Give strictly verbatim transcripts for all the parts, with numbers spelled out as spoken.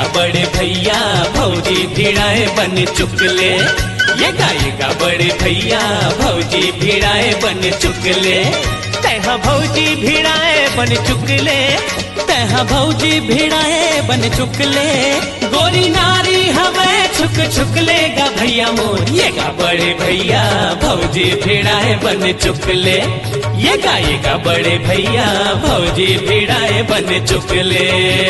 गाएगा बड़े भैया भौजी भिड़ाए बन चुकले। ये गाएगा बड़े भैया भौजी भिड़ाए बन चुकले। तैहा भौजी भिड़ाए बन चुकले, तैहा भौजी भिड़ाए बन चुकले। गोरी नारी हमें छुक छुकले गा भैया मोर। ये गा बड़े भैया भौजी भिड़ाए बन चुकले। ये गाएगा बड़े भैया भौजी भिड़ाए बन चुकले।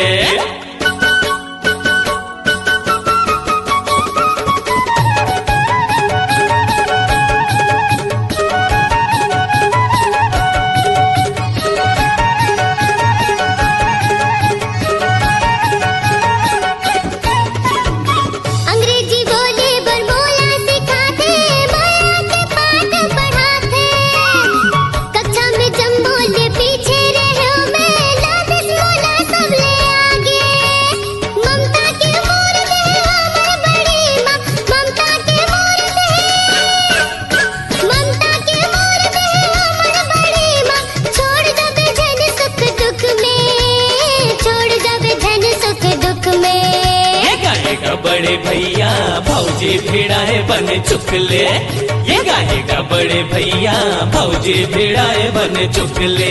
बड़े भैया भौजी भिड़ाए बन चुकले। ये गाएगा बड़े भैया भौजी भिड़ाए बन चुकले।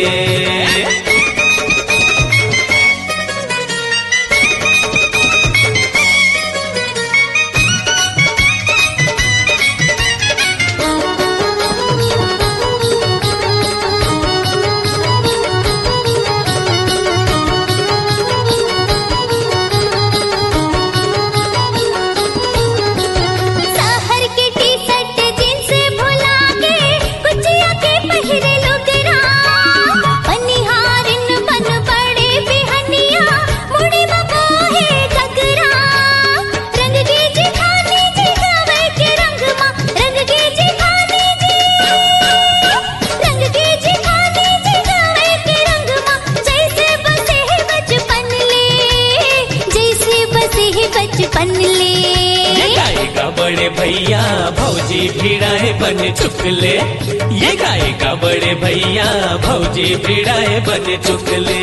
बड़े भैया भौजी भिड़ाए बन चुकले। ये गाएगा बड़े भैया भौजी भिड़ाए बन चुकले।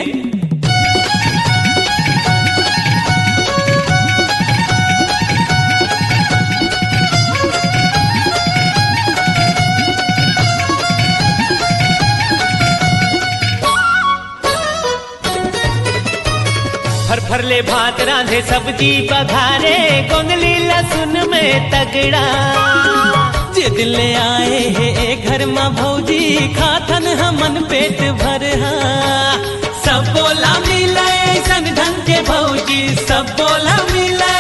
फर फर ले भात रांधे सब्जी बघारे, गोंगली लहसुन में तगड़ा। जिद ले आए हे घर माँ भौजी खाथन हमन पेट भर। सब बोला मिले ऐसन ढंग के भौजी, सब बोला मिले,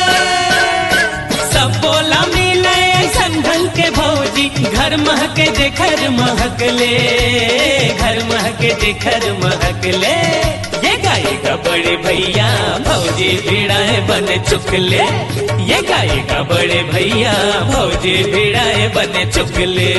सब बोला मिले ऐसन ढंग के भौजी। घर महके जे घर महकले, घर महके जे घर महकले। ये गाएगा बड़े भैया भौजी भिड़ाए बन चुकले। ये गाएगा बड़े भैया भौजी भिड़ाए बन चुकले।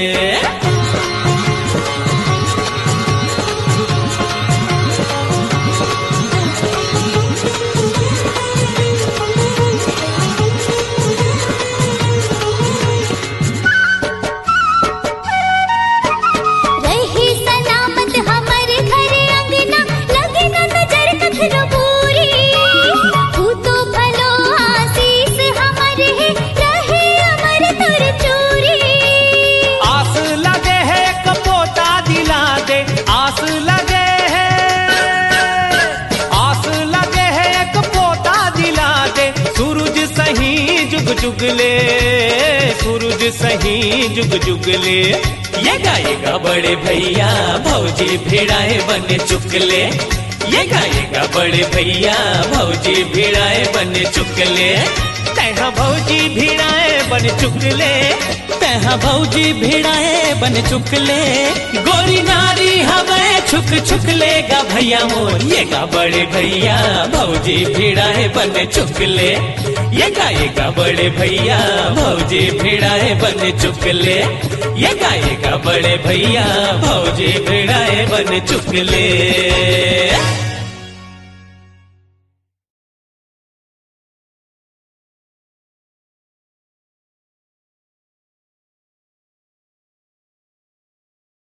जुगले सूरज सही जुग जुगले। ये गाएगा बड़े भैया भौजी भिड़ाए बन चुकले। ये गाएगा बड़े भैया भौजी भिड़ाए बन चुकले। तैहा भौजी भिड़ाए बन चुकले, तैहा भौजी भिड़ाए बन चुकले। गोरी नारी हमें छुक छुकले गा भैया मोर। ये गा बड़े भैया भौजी भिड़ाए बन चुकले। ये गाएगा बड़े भैया भौजी भिड़ाए बन चुकले। ये गाएगा बड़े भैया भौजी भिड़ाए बन चुकले।